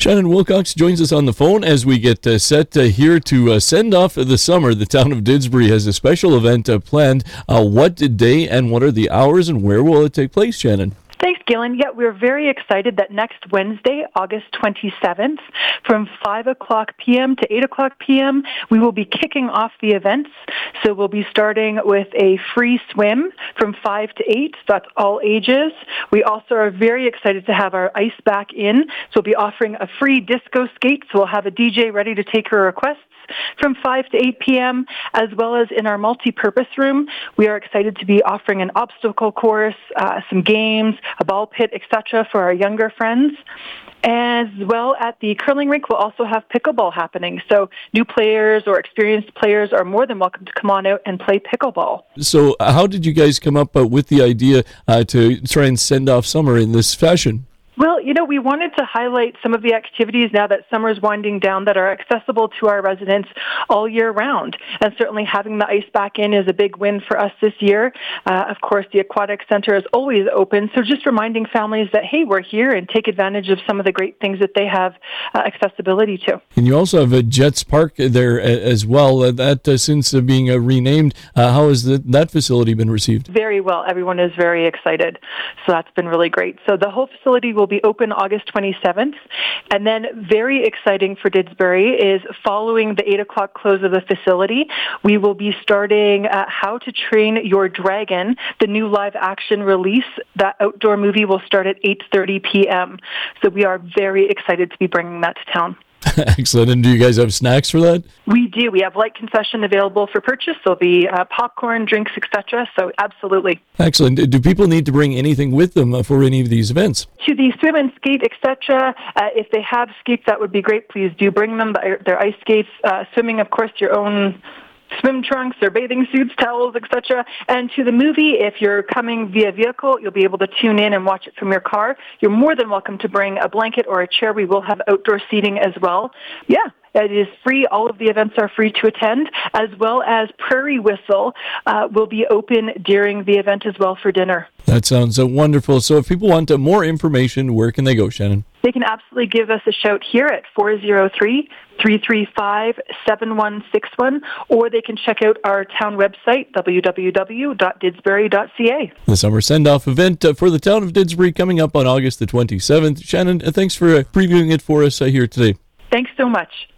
Shannon Wilcox joins us on the phone as we get set here to send off the summer. The town of Didsbury has a special event planned. What day and what are the hours and where will it take place, Shannon? Thanks, Gillen. Yeah, we're very excited that next Wednesday, August 27th, from 5 o'clock p.m. to 8 o'clock p.m., we will be kicking off the events. So we'll be starting with a free swim from 5 to 8. That's all ages. We also are very excited to have our ice back in. So we'll be offering a free disco skate. So we'll have a DJ ready to take her requests from 5 to 8 p.m., as well as in our multi-purpose room. We are excited to be offering an obstacle course, some games, a ball pit, etc. for our younger friends. As well, at the curling rink, we'll also have pickleball happening. So new players or experienced players are more than welcome to come on out and play pickleball. So how did you guys come up with the idea to try and send off summer in this fashion? Well, we wanted to highlight some of the activities now that summer's winding down that are accessible to our residents all year round. And certainly having the ice back in is a big win for us this year. Of course, the Aquatic Center is always open. So just reminding families that, hey, we're here and take advantage of some of the great things that they have accessibility to. And you also have a Jets Park there as well. That since being renamed, how has that facility been received? Very well. Everyone is very excited. So that's been really great. So the whole facility will be open August 27th. And then very exciting for Didsbury is following the 8 o'clock close of the facility, we will be starting How to Train Your Dragon, the new live action release. That outdoor movie will start at 8:30 p.m. So we are very excited to be bringing that to town. Excellent. And do you guys have snacks for that? We do. We have light concession available for purchase. There'll be popcorn, drinks, etc. So absolutely. Excellent. Do people need to bring anything with them for any of these events? To the swim and skate, etc. If they have skates, that would be great. Please do bring them, their ice skates. Swimming, of course, your own swim trunks or bathing suits, towels, etc. And to the movie, if you're coming via vehicle, you'll be able to tune in and watch it from your car. You're more than welcome to bring a blanket or a chair. We will have outdoor seating as well. Yeah. It is free. All of the events are free to attend, as well as Prairie Whistle will be open during the event as well for dinner. That sounds wonderful. So if people want more information, where can they go, Shannon? They can absolutely give us a shout here at 403-335-7161, or they can check out our town website, www.didsbury.ca. The summer send-off event for the town of Didsbury coming up on August the 27th. Shannon, thanks for previewing it for us here today. Thanks so much.